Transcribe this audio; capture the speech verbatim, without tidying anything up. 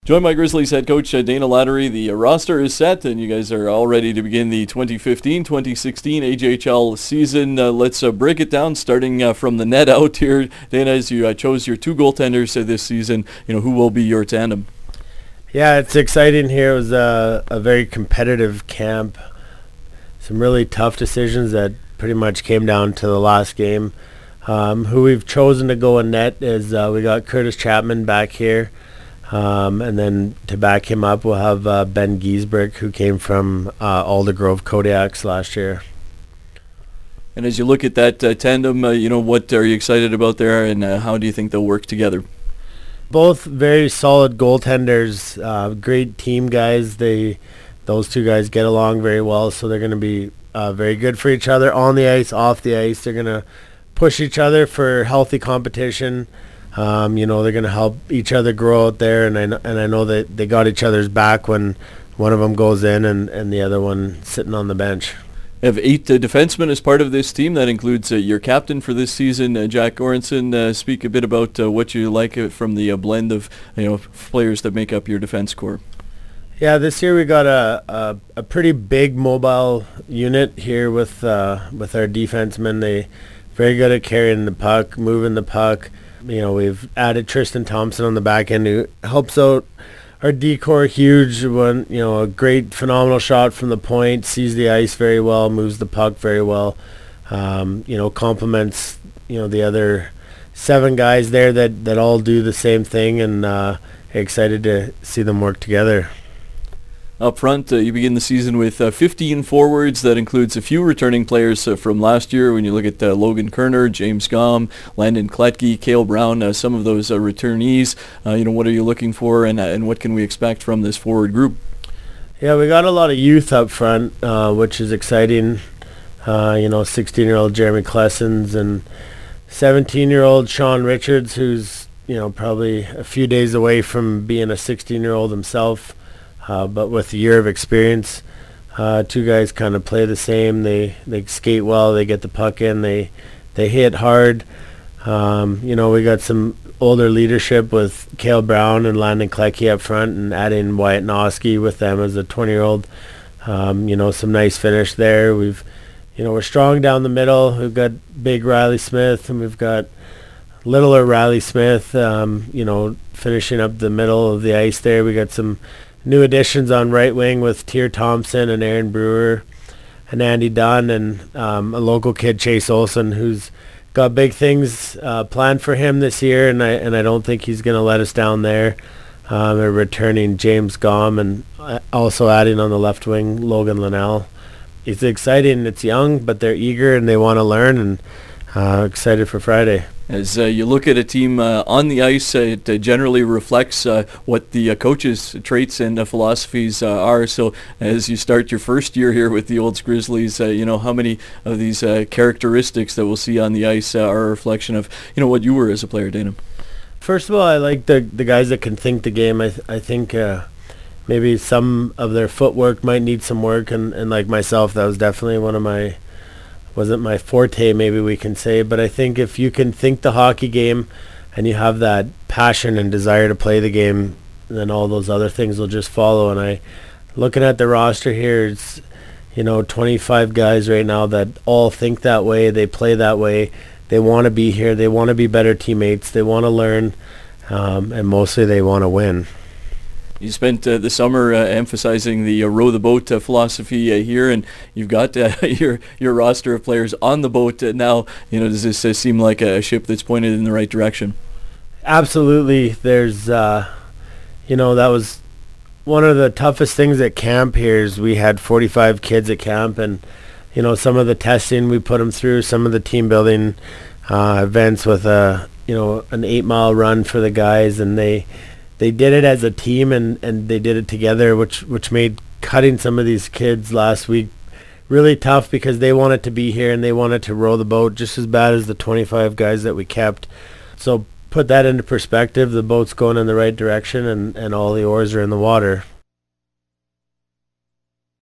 Joined by Grizzlies head coach uh, Dana Lattery. The uh, roster is set, and you guys are all ready to begin the twenty fifteen twenty sixteen A J H L season. Uh, let's uh, break it down, starting uh, from the net out here. Dana, as you uh, chose your two goaltenders uh, this season, you know, who will be your tandem? Yeah, it's exciting here. It was a, a very competitive camp. Some really tough decisions that pretty much came down to the last game. Um, who we've chosen to go in net is uh, we got Curtis Chapman back here. Um, and then to back him up, we'll have uh, Ben Giesbrick, who came from uh, Aldergrove Kodiaks last year. And as you look at that uh, tandem, uh, you know, what are you excited about there, and uh, how do you think they'll work together? Both very solid goaltenders, uh, great team guys. They, those two guys get along very well, so they're going to be uh, very good for each other on the ice, off the ice. They're going to push each other for healthy competition. Um, you know, they're going to help each other grow out there, and I know, and I know that they got each other's back when one of them goes in and, and the other one sitting on the bench. You have eight uh, defensemen as part of this team. That includes uh, your captain for this season, uh, Jack Goranson. Uh, speak a bit about uh, what you like uh, from the uh, blend of you know players that make up your defense core. Yeah, this year we got a a, a pretty big mobile unit here with uh, with our defensemen. They very good at carrying the puck, moving the puck. You know, we've added Tristan Thompson on the back end, who helps out our D-core huge. One, you know, a great, phenomenal shot from the point, sees the ice very well, moves the puck very well. Um, you know, complements, you know, the other seven guys there that, that all do the same thing, and uh, excited to see them work together. Up front, uh, you begin the season with uh, fifteen forwards. That includes a few returning players uh, from last year. When you look at uh, Logan Kerner, James Gom, Landon Kletke, Cale Brown, uh, some of those uh, returnees, uh, you know, what are you looking for, and uh, and what can we expect from this forward group? Yeah, we got a lot of youth up front, uh, which is exciting. Uh, you know, sixteen-year-old Jeremy Klessens and seventeen-year-old Sean Richards, who's, you know, probably a few days away from being a sixteen-year-old himself. Uh, but with a year of experience, uh, two guys kind of play the same. They they skate well. They get the puck in. They they hit hard. Um, you know, we got some older leadership with Cale Brown and Landon Kletke up front, and adding Wyatt Noski with them as a twenty-year-old. Um, you know, some nice finish there. We've, you know, we're strong down the middle. We've got big Riley Smith, and we've got littler Riley Smith. Um, you know, finishing up the middle of the ice there. We got some new additions on right wing with Tier Thompson and Aaron Brewer and Andy Dunn, and um, a local kid, Chase Olson, who's got big things uh, planned for him this year, and I and I don't think he's going to let us down there. Um, they're returning James Gom, and also adding on the left wing Logan Linnell. It's exciting. It's young, but they're eager and they want to learn, and uh, excited for Friday. As uh, you look at a team uh, on the ice, uh, it uh, generally reflects uh, what the uh, coaches' traits and uh, philosophies uh, are. So as you start your first year here with the Olds Grizzlies, uh, you know, how many of these uh, characteristics that we'll see on the ice uh, are a reflection of, you know, what you were as a player, Dana? First of all, I like the the guys that can think the game. I th- I think uh, maybe some of their footwork might need some work, and, and like myself, that was definitely one of my... wasn't my forte, maybe we can say, but I think if you can think the hockey game and you have that passion and desire to play the game, then all those other things will just follow. And I, looking at the roster here, it's, you know, twenty-five guys right now that all think that way, they play that way, they want to be here, they want to be better teammates, they want to learn, um, and mostly they want to win. You spent uh, the summer uh, emphasizing the uh, row the boat uh, philosophy uh, here, and you've got uh, your your roster of players on the boat uh, now. You know, does this uh, seem like a ship that's pointed in the right direction? Absolutely. There's, uh, you know, that was one of the toughest things at camp here. Is we had forty-five kids at camp, and you know, some of the testing we put them through, some of the team building uh, events with a you know an eight mile run for the guys, and they. They did it as a team, and, and they did it together, which which made cutting some of these kids last week really tough, because they wanted to be here and they wanted to row the boat just as bad as the twenty-five guys that we kept. So put that into perspective, the boat's going in the right direction, and, and all the oars are in the water.